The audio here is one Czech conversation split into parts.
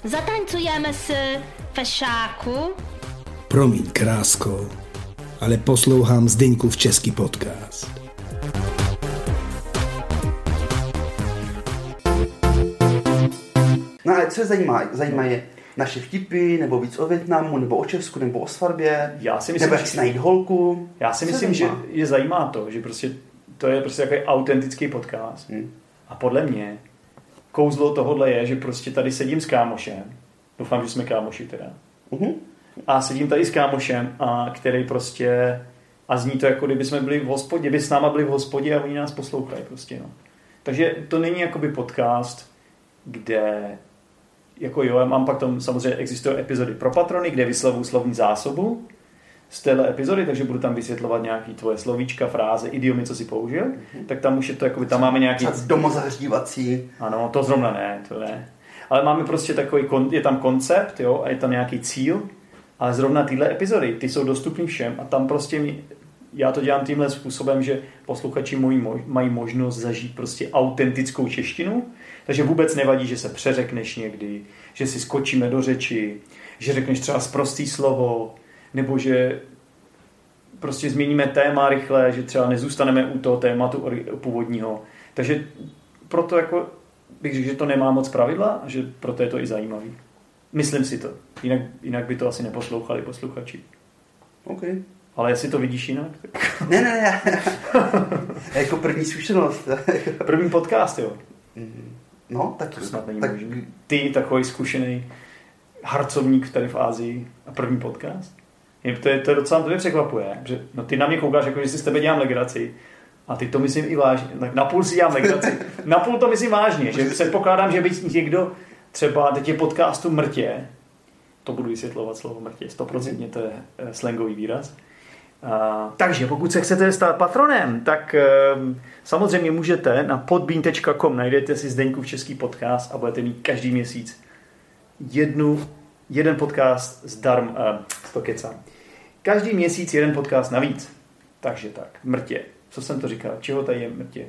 Zatancujeme s fešáku. Promiň, krásko, ale poslouchám Zdeňkův český podcast. No ale co je zajímá je naše vtipy, nebo víc o Vietnamu, nebo o Česku, nebo o svatbě, nebo jak si najít holku. Já si myslím, že je zajímá to, že prostě to je prostě takový autentický podcast. A podle mě kouzlo tohohle je, že prostě tady sedím s kámošem, doufám, že jsme kámoši teda, a sedím tady s kámošem, a který prostě, a zní to jako kdyby jsme byli v hospodě, kdyby s náma byli v hospodě a oni nás poslouchají prostě, no. Takže to není jakoby podcast, kde jako jo, já mám pak tam samozřejmě existují epizody pro patrony, kde vyslovuju slovní zásobu z téhle epizody, takže budu tam vysvětlovat nějaký tvoje slovíčka, fráze, idiomy, co si použil, tak tam už je to, jakoby tam máme nějaký... Domozahřívací. Ano, to zrovna ne, to ne. Ale máme prostě takový, je tam koncept, jo, a je tam nějaký cíl, ale zrovna tyhle epizody, ty jsou dostupný všem a tam prostě já to dělám tímhle způsobem, že posluchači mají možnost zažít prostě autentickou češtinu, takže vůbec nevadí, že se přeřekneš někdy, že si skočíme do řeči, že řekneš třeba sprostý slovo, nebo že prostě změníme téma rychle, že třeba nezůstaneme u toho tématu původního. Takže proto jako bych řekl, že to nemá moc pravidla a že proto je to i zajímavý. Myslím si to. Jinak by to asi neposlouchali posluchači. OK. Ale jestli to vidíš jinak? Ne. Jako první zkušenost. První podcast, jo. No, tak to snad není možný. Ty takový zkušený harcovník tady v Asii a první podcast? To docela mě překvapuje, že no ty na mě koukáš, jako že si s tebe dělám legraci a ty to myslím i vážně. Tak napůl si dělám legraci. Napůl to myslím vážně, že předpokládám, že by někdo třeba teď je podcastu Mrtě, to budu vysvětlovat slovo Mrtě, 100% to je slangový výraz. Takže pokud se chcete stát patronem, tak samozřejmě můžete na podbean.com, najdete si Zdeňkův český podcast a budete mít každý měsíc jeden podcast zdarma, to kecám. Každý měsíc jeden podcast navíc. Takže tak, Mrtě. Co jsem to říkal? Čeho tady je Mrtě?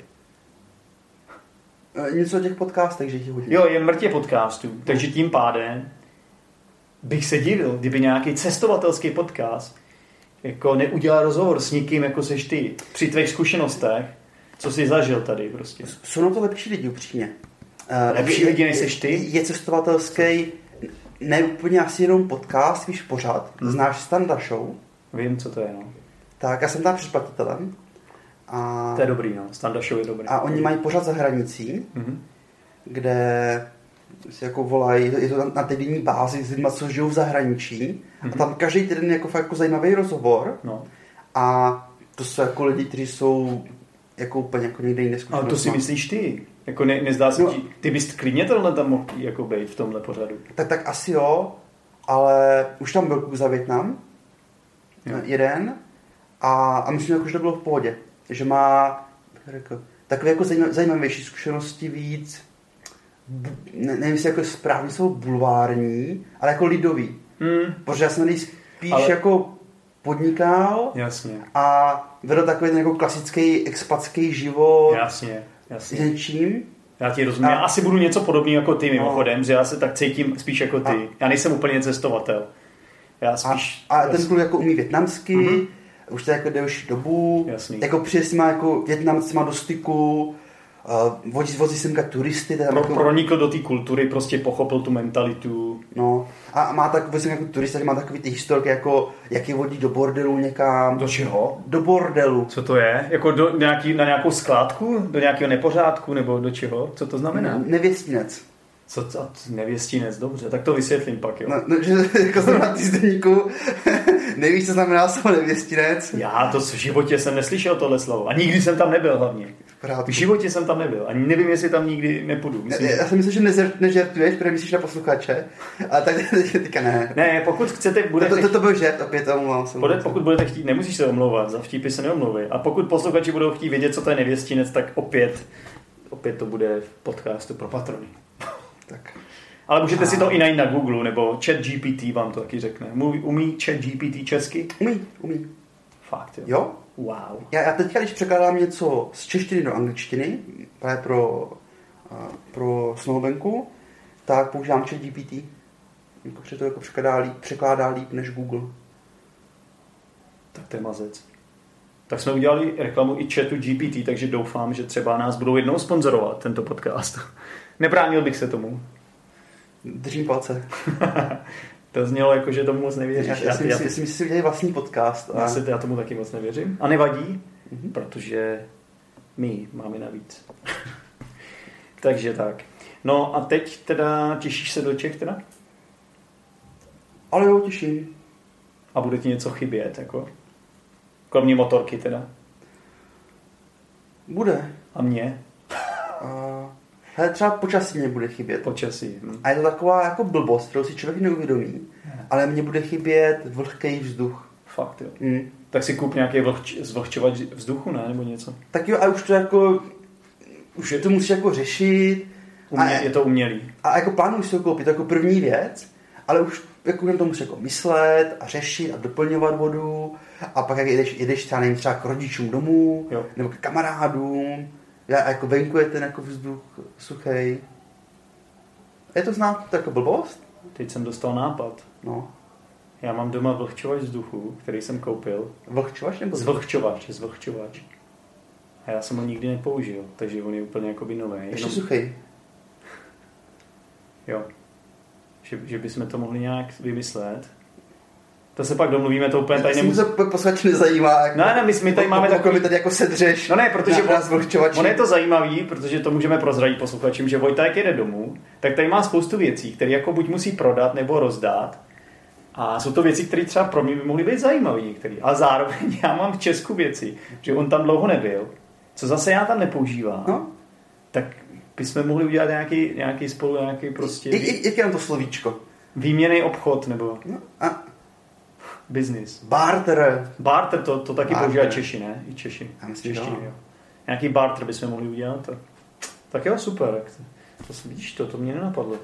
Něco o těch podcastech, že ti hodí. Jo, je Mrtě podcastů. Takže tím pádem bych se divil, kdyby nějaký cestovatelský podcast jako neudělal rozhovor s nikým, jako seš ty, při tvých zkušenostech, co jsi zažil tady prostě. Jsou na to lepší lidi, upřímně. Lepší lidi, než seš ty? Je cestovatelský, ne úplně asi jenom podcast, víš, pořád. Znáš Standa Show? Vím, co to je, no. Tak já jsem tam předplatitelem. A to je dobrý, no. Standa Show je dobrý. A oni mají pořád za hranicí, kde si jako volají, je to na týdenní bázi s lidmi, co žijou v zahraničí. A tam každý týden je jako fakt jako zajímavý rozhovor. No. A to jsou jako lidi, kteří jsou jako úplně jako někde jinde zkušenost. Ale to si myslíš ty? Jako nezdá se ti, ty bys klidně tohle tam mohl jako být v tomhle pořadu. Tak asi jo, ale už tam byl za Vietnam, jeden, a myslím, jako, že to bylo v pohodě. Že má takové jako zajímavější zkušenosti víc, nevím, jestli jako správně slovo bulvární, ale jako lidový. Protože já jsem tady spíš jako podnikal. Jasně. A vedl takový ten jako klasický expatský život. Jasně. S něčím. Já ti rozumím. Já asi budu něco podobného jako ty mimochodem, že já se tak cítím spíš jako ty. Já nejsem úplně cestovatel. Já spíš... A ten kluk jako umí vietnamsky, už to jako delší dobu. Jasný. Jako přijde s nima jako Vietnamcima do styku, vozí semka turisty. Pronikl do té kultury, prostě pochopil tu mentalitu. No. A má takový jako turista, má takový ty historky, jako jak je vodí do bordelu někam. Do čeho? Do bordelu. Co to je? Jako na nějakou skládku? Do nějakého nepořádku? Nebo do čeho? Co to znamená? Nevěstinec. Co to? Nevěstinec, dobře. Tak to vysvětlím pak, jo. No, že jako zrovna ty Zdeníku nevíš, co znamená slovo nevěstinec. Já to v životě jsem neslyšel tohle slovo. A nikdy jsem tam nebyl hlavně. V životě jsem tam nebyl. Ani nevím, jestli tam nikdy nepůjdu. Já si myslím, že nežertuješ, protože myslíš na posluchače. A tak teďka ne. Ne, pokud chcete... To byl žert, opět omlouvám se. Pokud budete chtít, nemusíš se omlouvat, za vtipy se neomlouvej. A pokud posluchači budou chtít vědět, co to je nevěstinec, tak opět to bude v podcastu pro patrony. Tak. Ale můžete si to i najít na Google, nebo ChatGPT vám to taky řekne. Umí ChatGPT česky? Umí. Fakt, jo? Jo? Wow. Já teďka, když překládám něco z češtiny do angličtiny, právě pro Snowbanku, tak používám ChatGPT. Jakože to jako překládá líp než Google. Tak to je mazec. Tak jsme udělali reklamu i chatu GPT, takže doufám, že třeba nás budou jednou sponzorovat tento podcast. Nebránil bych se tomu. Držím palce. To znělo jako, že tomu moc nevěříš. Já si myslím, že si udělali vlastní podcast. Já tomu taky moc nevěřím. A nevadí, protože my máme navíc. Takže tak. No a teď teda těšíš se do Čech teda? Ale jo, těším. A bude ti něco chybět, jako? Kromě motorky teda? Bude. A mě? Hele, třeba počasí mě bude chybět. Počasí. A je to taková jako blbost, kterou si člověk neuvědomí. Ale mně bude chybět vlhký vzduch. Fakt, jo. Tak si kup nějaký zvlhčovač vzduchu, ne? Nebo něco. Tak jo, a už to jako... Už to musíš jako řešit. Je to umělý. A jako plánuji si ho koupit jako první věc, ale už jako na to musíš jako myslet a řešit a doplňovat vodu. A pak jak jedeš třeba k rodičům domů, jo. Nebo k kamarádům. A jako venku je ten jako vzduch suchej. Je to znát jako blbost? Teď jsem dostal nápad. No. Já mám doma vlhčovač vzduchu, který jsem koupil. Vlhčovač nebo? Zvlhčovač. A já jsem ho nikdy nepoužil, takže on je úplně jakoby nový. Ještě suchej. Jo. Že bychom to mohli nějak vymyslet. To se pak domluvíme, to úplně tady nemusí. To posluchač nezajímá. Jako, ne, my tady máme takový... My tady jako sedřeš. No ne, protože on je to zajímavý, protože to můžeme prozradit posluchačům, že Vojta, jak jede domů, tak tady má spoustu věcí, které jako buď musí prodat nebo rozdát. A jsou to věci, které třeba pro mě by mohly být zajímavé některé. Ale zároveň já mám v Česku věci, že on tam dlouho nebyl, co zase já tam nepoužívám. No. Tak bychom mohli udělat nějaký spolu, nějaký prostě... Jak je na to slovíčko? Výměnný obchod, nebo... No, business. Barter. Barter, to taky používají Češi, ne? I Češi. Já myslím, jo. Nějaký barter bychom mohli udělat. Tak jo, super. Vidíš to mě nenapadlo.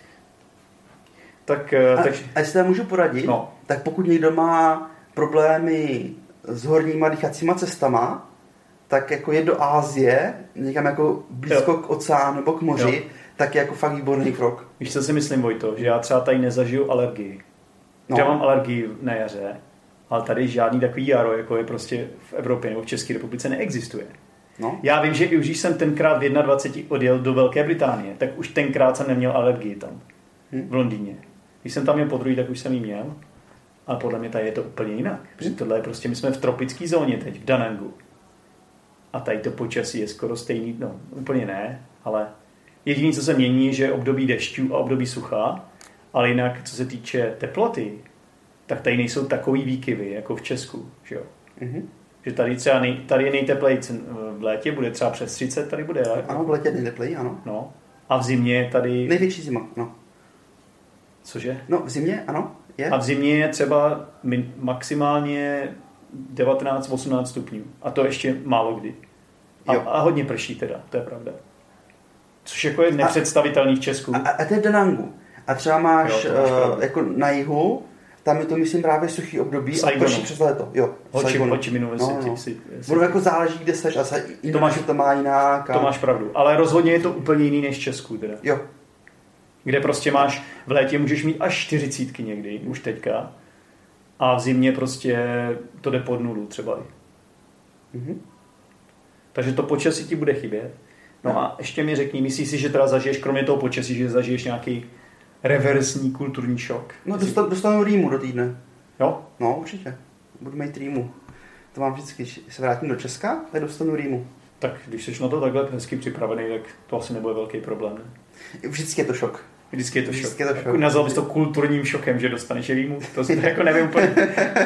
Tak, a jestli já můžu poradit, tak pokud někdo má problémy s horníma dýchacíma cestama, tak jako jít do Asie, někam jako blízko k oceánu nebo k moři, tak je jako fakt výborný krok. Víš, co si myslím, Vojto? Že já třeba tady nezažiju alergii. No. Já mám alergii na jaře, ale tady žádný takový jaro, jako je prostě v Evropě nebo v České republice, neexistuje. No. Já vím, že už jsem tenkrát v 21 odjel do Velké Británie, tak už tenkrát jsem neměl alergii tam, v Londýně. Když jsem tam měl podruhý, tak už jsem ji měl. Ale podle mě tady je to úplně jinak. Protože tohle je prostě, my jsme v tropické zóně teď, v Danangu. A tady to počasí je skoro stejný, no úplně ne, ale jediné, co se mění, že období dešťů a období sucha, ale jinak, co se týče teploty, tak tady nejsou takový výkyvy, jako v Česku, že jo. Že tady třeba tady je nejteplej v létě, bude třeba přes 30, tady bude. Ano, v létě nejteplej, ano. No. A v zimě tady... Největší zima, no. Cože? No, v zimě, ano, je. A v zimě je třeba maximálně 19-18 stupňů. A to ještě málo kdy. A hodně prší teda, to je pravda. Což jako je nepředstavitelný v Česku. A to je v Danangu. A třeba máš jako na jihu, tam je to, myslím, právě suchý období a prší přes léto. Jo, Budu jako záleží, kde seš a to má jinak. To máš pravdu, ale rozhodně je to úplně jiný než v Česku teda. Jo. Kde prostě máš, v létě můžeš mít až 40 někdy, už teďka, a v zimě prostě to jde pod nulu třeba. Takže to počasí ti bude chybět. No a ještě mi řekni, myslíš si, že teda zažiješ, kromě toho počasí, že zažiješ nějaký reverzní kulturní šok? No dostanu rýmu do týdne. Jo? No, určitě. Budu mít rýmu. To mám vždycky, když se vrátím do Česka, tak dostanu rýmu. Tak když jsi na to takhle hezky připravený, tak to asi nebude velký problém, ne? Vždycky je to šok. Vždycky je to šok. Nazval bys to kulturním šokem, že dostaneš rýmu? To jako nevím úplně.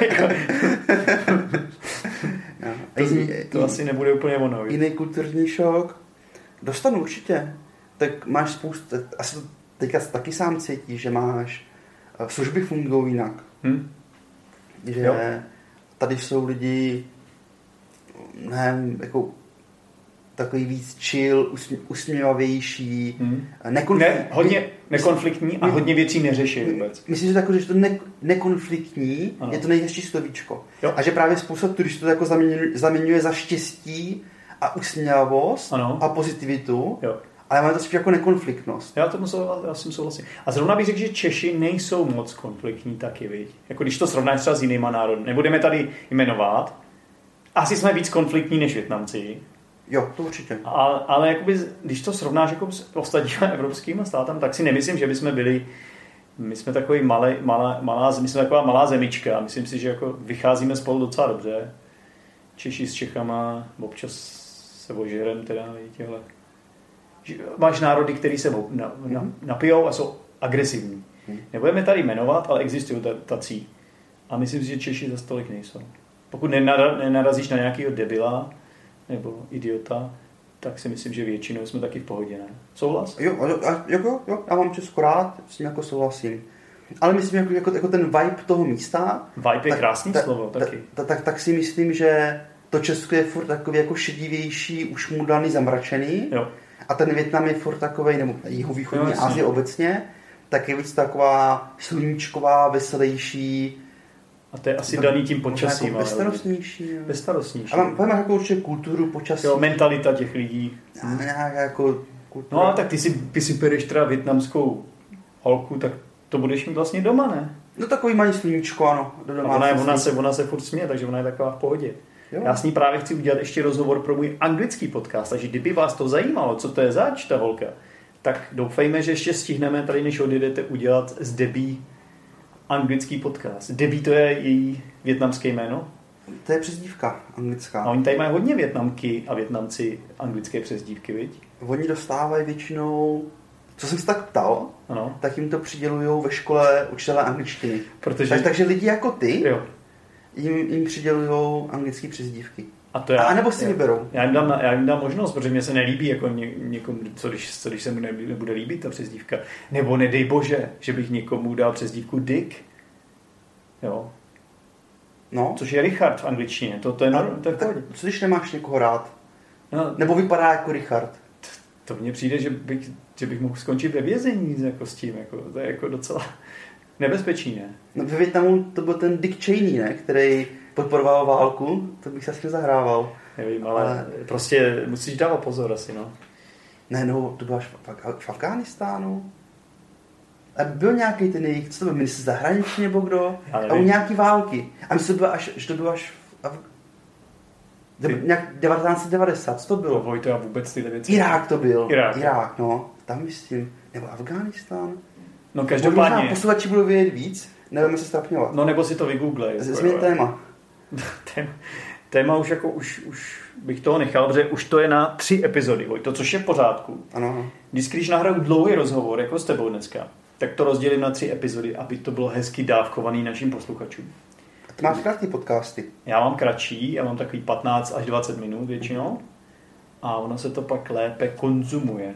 To asi nebude úplně ono. Jiný kulturní šok. Dostanu určitě. Tak máš spoustu, asi to teďka taky sám cítíš, že máš služby fungují jinak. Že tady jsou lidi jako takový víc chill, usměvavější, hodně nekonfliktní a hodně věcí neřeší vůbec. Myslím, že to nekonfliktní je to nejhezčí slovíčko. A že právě spousta turistů to jako zaměňuje za štěstí a usměvavost a pozitivitu. Jo. Ale máme to spíš jako nekonfliktnost. Já s tím souhlasím. A zrovna bych řekl, že Češi nejsou moc konfliktní taky, viď? Jako když to srovnáš třeba s jinýma národy. Nebudeme tady jmenovat. Asi jsme víc konfliktní než Vietnamci. Jo, to určitě. Ale jakoby, když to srovnáš jako s ostatními evropskými státami, tak si nemyslím, že bychom byli. My jsme takový my jsme taková malá zemička. Myslím si, že jako vycházíme spolu docela dobře. Češi s Čechama, občas se ožerem teda, víte, ale máš národy, který se napijou a jsou agresivní. Nebudeme tady jmenovat, ale existují tací. A myslím si, že Češi za tolik nejsou. Pokud nenarazíš na nějakého debila nebo idiota, tak si myslím, že většinou jsme taky v pohodě, ne? Souhlas? Jo, já mám Česko rád, s tím jako souhlasím. Ale myslím, jako ten vibe toho místa... Vibe je krásný slovo taky. Tak si myslím, že to Česko je furt takový jako šedivější, ušmudaný, zamračený. Jo. A ten Vietnam je furt takovej, nebo jihovýchodní Asie obecně, tak je víc taková sluníčková, veselější. A to je asi daný tím počasím. Jako bezstarostnější. Bezstarostnější. A máš jako určitě kulturu, počasí. Jo, mentalita těch lidí. Nějaká jako kultura. No a tak ty si bereš teda vietnamskou holku, tak to budeš mít vlastně doma, ne? No takový malý sluníčko, ano. Ona se furt směje, takže ona je taková v pohodě. Jo. Já s ní právě chci udělat ještě rozhovor pro můj anglický podcast, takže kdyby vás to zajímalo, co to je zač, ta holka, tak doufejme, že ještě stihneme tady, než odjedete, udělat z Debbie anglický podcast. Debbie to je její vietnamské jméno? To je přezdívka anglická. A oni tady mají hodně Vietnamky a Vietnamci anglické přezdívky, viď? Oni dostávají většinou, co jsem se tak ptal, ano. Tak jim to přidělujou ve škole učitelé angličtiny. Takže lidi jako ty jim přidělujou anglické přezdívky. A nebo si vyberou. Já jim dám možnost, protože mě se nelíbí jako někomu, co když se mu nebude líbit ta přezdívka. Nebo nedej bože, že bych někomu dal přezdívku Dick. Jo. No. Což je Richard v angličtině. To je co když nemáš někoho rád? No. Nebo vypadá jako Richard? To mně přijde, že bych mohl skončit ve vězení jako s tím. Jako, to je jako docela nebezpečný, ne? No, ve Vietnamu to byl ten Dick Cheney, ne? Který podporoval válku. To bych se asi zahrával. Nevím, ale prostě musíš dávat pozor asi, no. Ne, no, to bylo až v Afghánistánu. A byl nějaký ten jejich, co to byl, ministr zahraničí nebo kdo? A u nějaký války. A myslím, že to bylo až nějak 1990, co to bylo? Vojto, já vůbec tyhle věci. Irák to byl. Irák, no. Tam myslím. Nebo Afghánistán. No každopádně. Možná posluchači budou vědět víc, nebudeme se strapňovat. No nebo si to vygooglej. Změň téma. Téma už jako už bych toho nechal, protože už to je na 3 epizody, Vojto, což je v pořádku. Ano. Když nahraju dlouhý rozhovor, jako s tebou dneska, tak to rozdělím na 3 epizody, aby to bylo hezky dávkovaný našim posluchačům. A ty máš kratší podcasty? Já mám kratší, já mám takový 15 až 20 minut většinou a ono se to pak lépe konzumuje.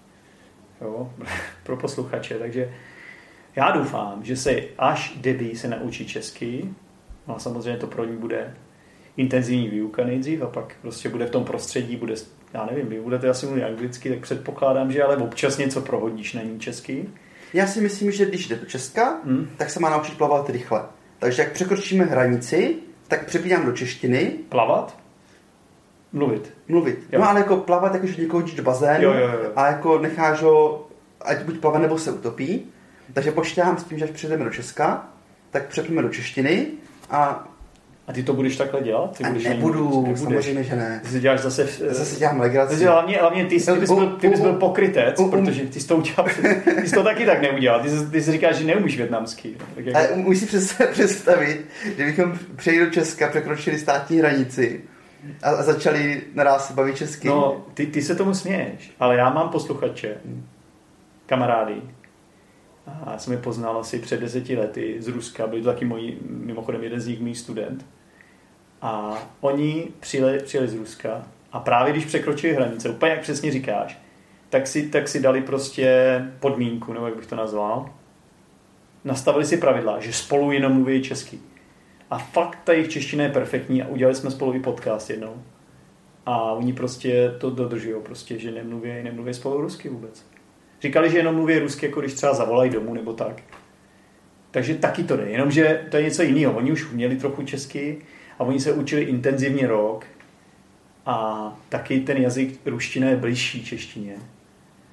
Jo, pro posluchače, takže já doufám, že se až Debbie se naučí česky, no a samozřejmě to pro ní bude intenzivní výuka nejdřív a pak prostě bude v tom prostředí, já nevím, vy budete asi mluvit anglicky, tak předpokládám, že ale občas něco prohodíš na ní česky. Já si myslím, že když jde do Česka, tak se má naučit plavat rychle. Takže jak překročíme hranici, tak přepínám do češtiny. Plavat? Mluvit. Jo. No ale jako plavat, jakože někoho hodíš do bazénu jo. A jako necháš ho, ať buď plave nebo se utopí. Takže počítám s tím, že až přijdeme do Česka, tak přepneme do češtiny a ty to budeš takhle dělat? Nebudu, samozřejmě, že ne. Ty si děláš zase dělám legraci. Hlavně ty bys byl pokrytec, protože ty jsi to udělal, ty jsi to taky tak neudělal. Ty jsi říkáš, že neumíš vietnamský. Ale musíš představit, že bychom přejeli do Česka, překročili státní hranici a začali naraz se bavit česky. No, ty se tomu směješ, ale já mám posluchače, kamarády. A já jsem je poznal asi před 10 lety z Ruska, byli to taky mimochodem jeden z nich můj student. A oni přijeli z Ruska a právě když překročili hranice, úplně jak přesně říkáš, tak si dali prostě podmínku, nebo jak bych to nazval. Nastavili si pravidla, že spolu jenom mluví česky. A fakt ta jejich čeština je perfektní a udělali jsme spolu i podcast jednou. A oni prostě to dodržují, prostě, že nemluví spolu rusky vůbec. Říkali, že jenom mluví rusky, jako když třeba zavolají domů nebo tak. Takže taky to jde, jenomže to je něco jiného. Oni už uměli trochu česky a oni se učili intenzivně rok a taky ten jazyk ruština je bližší češtině.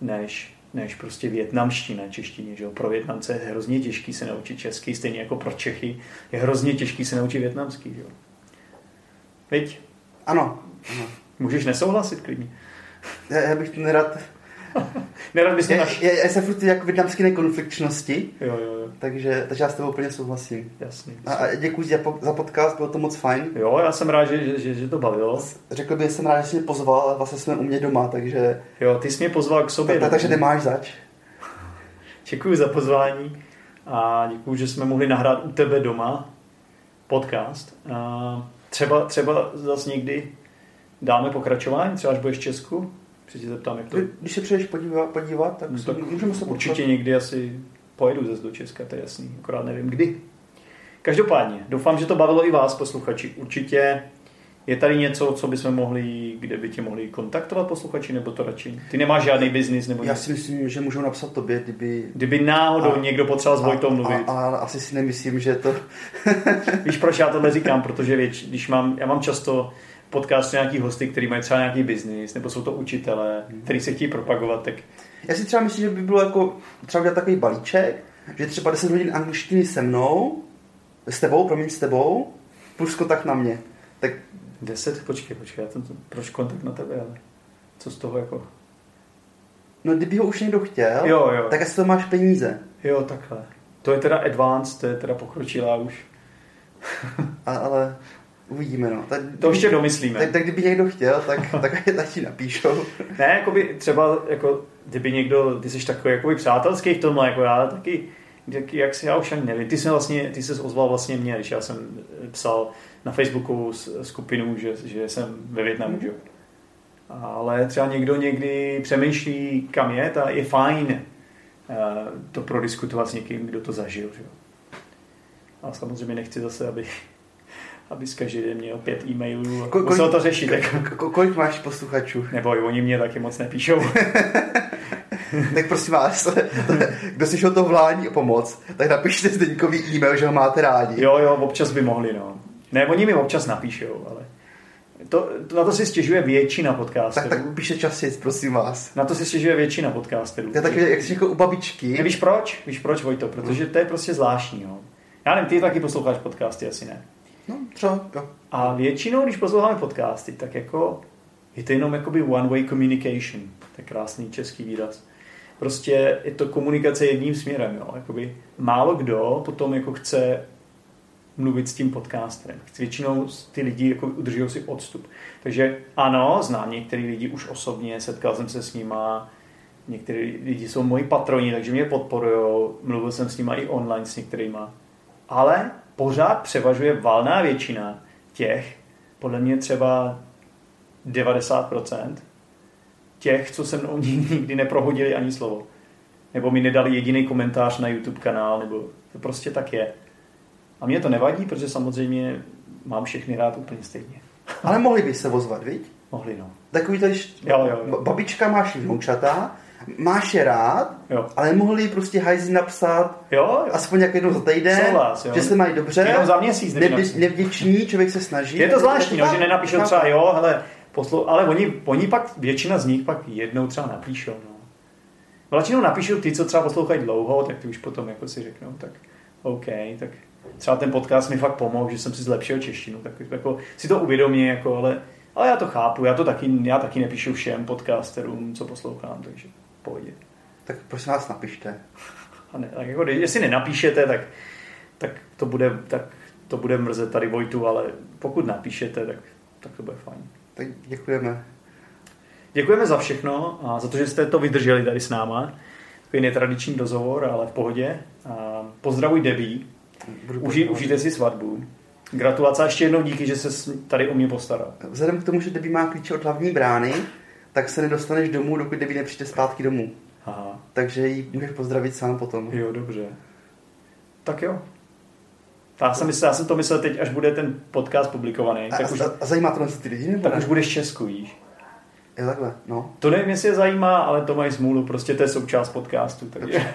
než prostě vietnamština, češtině. Že jo? Pro Vietnamce je hrozně těžký se naučit česky, stejně jako pro Čechy je hrozně těžký se naučit vietnamský. Že jo? Viď? Ano. Můžeš nesouhlasit klidně. Já bych to nerad... Nerad bys Já jsem furt jako vietnamský nekonfliktčnosti, Jo. takže já s tebou úplně souhlasím. Jasně. A děkuji za podcast, bylo to moc fajn. Jo, já jsem rád, že to bavilo. Řekl bych, že jsem rád, že jsi mě pozval, ale vlastně jsme u mě doma, takže... Jo, ty jsi mě pozval k sobě. Takže nemáš zač. Děkuji za pozvání a děkuji, že jsme mohli nahrát u tebe doma podcast. Třeba zase někdy dáme pokračování, třeba až budeš v Česku. Přeci zeptám, jak to... Když se přijdeš podívat, tak můžeme se určitě někdy asi pojedu zase do Česka, to je jasný, akorát nevím kdy. Každopádně, doufám, že to bavilo i vás, posluchači. Určitě je tady něco, co bychom mohli, kde by tě mohli kontaktovat posluchači, nebo to radši? Ty nemáš žádný biznis? Nebo já si myslím, že můžou napsat tobě, kdyby náhodou někdo potřeboval s Vojtou mluvit. Ale asi si nemyslím, že to... Víš, proč já tohle říkám? Protože já mám často podcastu nějaký hosty, který mají třeba nějaký biznis, nebo jsou to učitelé, kteří se chtějí propagovat, tak... Já si třeba myslím, že by bylo jako třeba udělat takový balíček, že třeba 10 hodin angličtiny se mnou, s tebou, plus kontakt na mě. Tak 10? Počkej, proč kontakt na tebe, ale co z toho jako... No, kdyby ho už někdo chtěl, jo. tak asi to máš peníze. Jo, takhle. To je teda advanced, to je teda pokročilá už. Ale uvidíme, no. To ještě domyslíme. Tak kdyby někdo chtěl, tak ti napíšou. Ne, jakoby třeba, jako, kdyby někdo, ty jsi takový jakoby přátelský v tomhle, jako já taky, jak si, já už ani nevím, ty jsi ozval vlastně mě, když já jsem psal na Facebooku skupinu, že jsem ve Vietnamu, že? Ale třeba někdo někdy přemýšlí, kam je, a je fajn to prodiskutovat s někým, kdo to zažil, že? A samozřejmě nechci zase, aby každý den měl 5 e-mailů a musel to řešit. Kolik máš posluchačů? Nebo oni mě taky moc nepíšou. Tak prosím vás, kdo si šel to volání o pomoc, tak napište Zdeňkový e-mail, že ho máte rádi. Jo, občas by mohli, no. Ne, oni mi občas napíšou, ale na to si stěžuje většina podcasterů. Tak píše častěji, prosím vás. Na to si stěžuje většina podcasterů. To je taky, jak jsi řekl u babičky. Víš proč, Vojto? Protože to je prostě zvláštní, jo. Já nevím, ty taky posloucháš podcasty, asi ne. No, třeba, jo. A většinou, když posloucháme podcasty, tak jako je to jenom jakoby one-way communication. To je krásný český výraz. Prostě je to komunikace jedním směrem, jo. Jakoby málo kdo potom jako chce mluvit s tím podcasterem. Většinou ty lidi jako udržují si odstup. Takže ano, znám některý lidi už osobně, setkal jsem se s nima, některý lidi jsou moji patroni, takže mě podporujou, mluvil jsem s nima i online s některýma. Ale pořád převažuje valná většina těch, podle mě třeba 90%, těch, co se mnou nikdy neprohodili ani slovo. Nebo mi nedali jediný komentář na YouTube kanál, nebo to prostě tak je. A mě to nevadí, protože samozřejmě mám všechny rád úplně stejně. Ale mohli by se ozvat, viď? Mohli, no. Takový to, jo. Babička máš vnoučata, máš je rád, jo. Ale mohli prostě hajzi napsat aspoň jak jednou za týden, že se mají dobře. Jenom za měsíc. Nevděčný, člověk se snaží. Je to zvláštní, že nenapíšou třeba hele, ale oni pak, většina z nich pak jednou třeba napíšou. No. Většinou napíšou ty, co třeba poslouchají dlouho, tak ty už potom jako si řeknou, tak OK, tak třeba ten podcast mi fakt pomohl, že jsem si zlepšil češtinu, tak jako si to uvědomí, jako, ale já to chápu, já taky nepíšu všem podcasterům, co poslouchám, takže pohodě. Tak prosím vás napište. A ne, tak jako, jestli nenapíšete, tak to bude mrzet tady Vojtu, ale pokud napíšete, tak to bude fajn. Tak děkujeme. Děkujeme za všechno a za to, že jste to vydrželi tady s náma. Takový netradiční rozhovor, ale v pohodě. Pozdravuj Debbie. Užijte si svatbu. Gratulace a ještě jednou díky, že se tady o mě postaral. Vzhledem k tomu, že Debbie má klíče od hlavní brány, tak se nedostaneš domů, dokud Debbie nepřijde zpátky domů. Aha. Takže ji můžeš pozdravit sám potom. Jo, dobře. Tak jo. Já jsem to myslel teď, až bude ten podcast publikovaný. A zajímá to ty lidi? Nebo tak už budeš v Česku, víš? Jo, takhle, no. To nevím, jestli je zajímá, ale to mají smůlu. Prostě to je součást podcastu. Takže.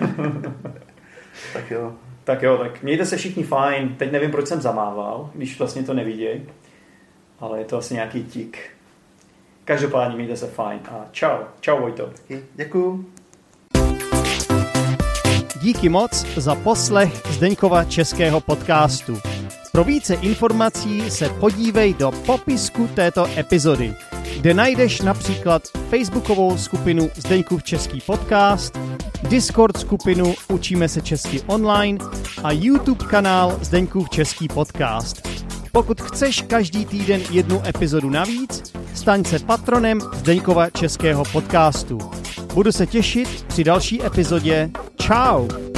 Tak jo. Tak mějte se všichni fajn. Teď nevím, proč jsem zamával, když vlastně to neviděj. Ale je to vlastně nějaký tik. Každopádně mějte se fajn. A čau. Čau, Vojto. Děkuju. díky moc za poslech Zdeňkova českého podcastu. Pro více informací se podívej do popisku této epizody, kde najdeš například facebookovou skupinu Zdeňkův český podcast, Discord skupinu Učíme se česky online a YouTube kanál Zdeňkův český podcast. Pokud chceš každý týden jednu epizodu navíc, staň se patronem Zdeňkova českého podcastu. Budu se těšit při další epizodě. Čau!